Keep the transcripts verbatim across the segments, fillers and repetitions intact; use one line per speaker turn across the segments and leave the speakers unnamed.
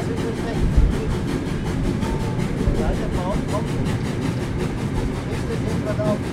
Ja, der Baum kommt. Nächste Kind wird auf.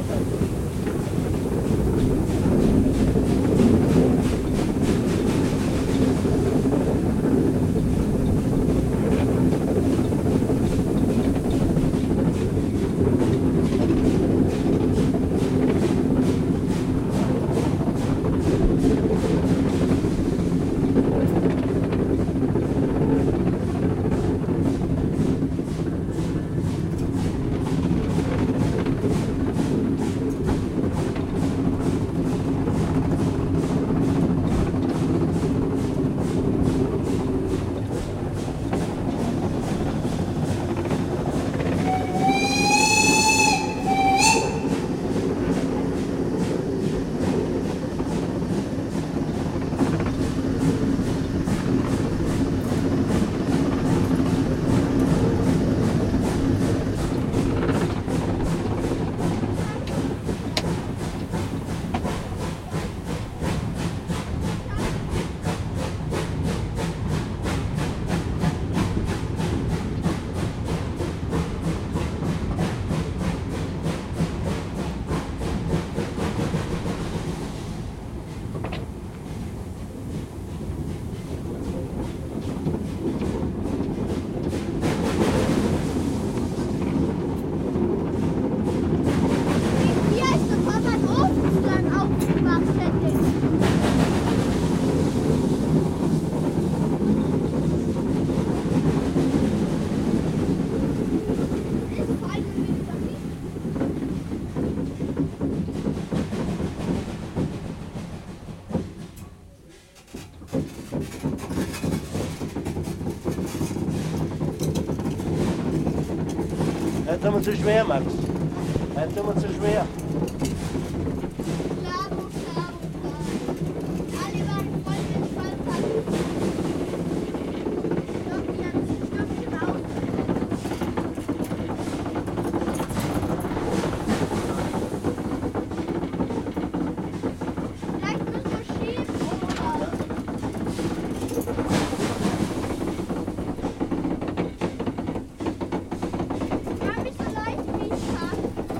Nicht immer zu schwer, Max. Nicht immer zu schwer.
Klaro, klaro, klaro. Alle waren voll entspannt. Doch, jetzt Stückchen raus. Vielleicht müssen wir schieben. Mach mich so leicht wie ich kann.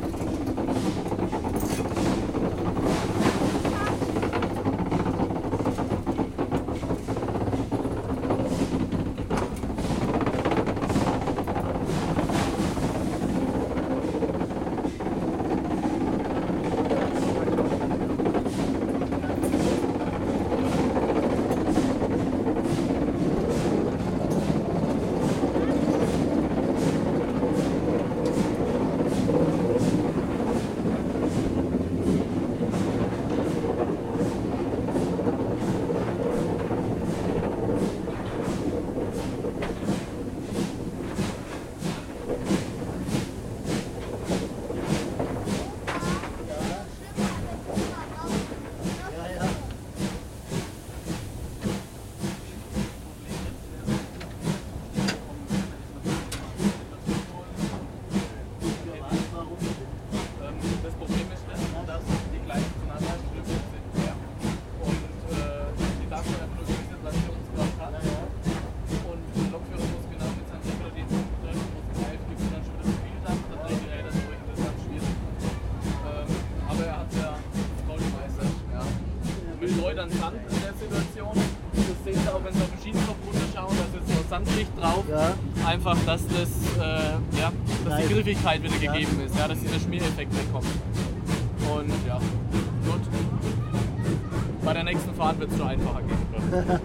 Das Problem ist, dass die gleichen zueinander geklüpft sind. Ja. Und äh, die darf man einfach nur gewisse Situationskraft hat. Und der Lokführer muss genau mit seinem Regler den Punkt treffen, muss greifen, gibt es dann schon wieder zu viel Dampf, dann drehen die Räder durch und das ist ganz schwierig. Ähm, aber er hat ja voll gemeistert. Ja. Mit Leutern Sand in der Situation. Das sehen Sie auch, wenn Sie auf den Schießkopf runterschauen, da ist so Sandschicht drauf.
Ja.
Einfach, dass das, äh, ja, dass die Griffigkeit wieder gegeben ist, ja, dass dieser Schmiereffekt wegkommt. Und ja, gut. Bei der nächsten Fahrt wird es nur einfacher gehen.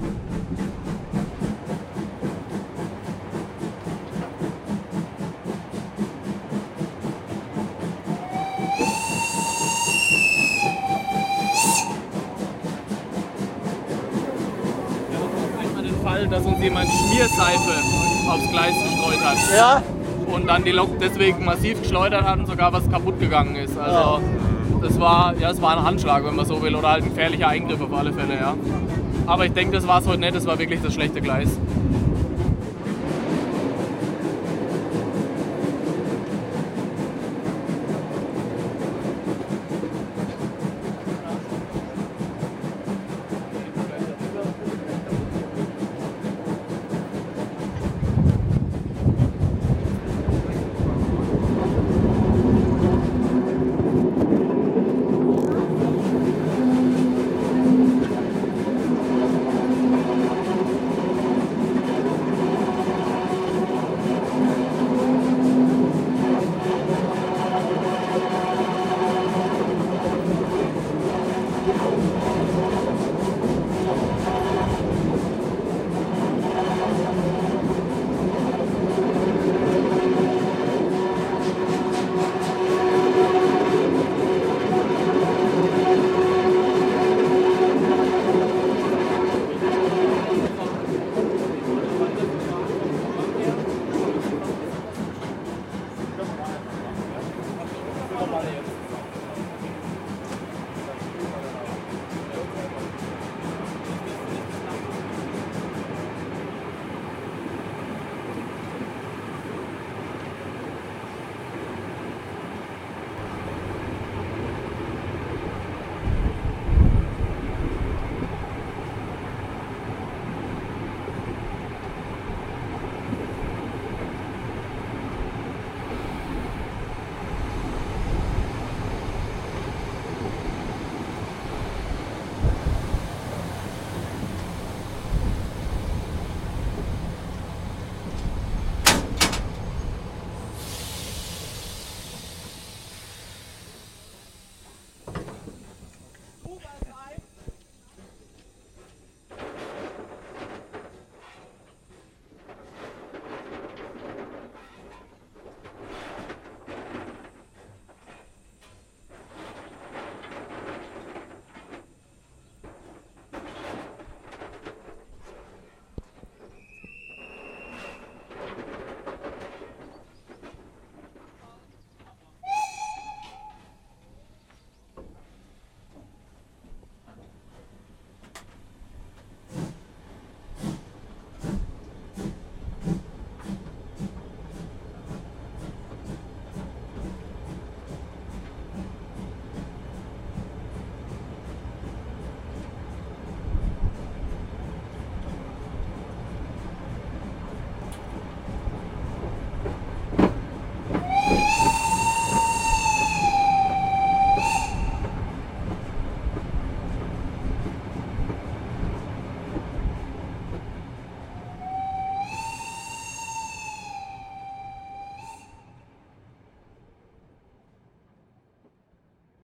Wir hatten einmal den Fall, dass uns jemand Schmierseife aufs Gleis gestreut hat.
Ja?
Und dann die Lok deswegen massiv geschleudert hat und sogar was kaputt gegangen ist. Also das war, ja, es war ein Handschlag, wenn man so will, oder halt ein gefährlicher Eingriff auf alle Fälle, ja. Aber ich denke, das war es heute nicht, das war wirklich das schlechte Gleis.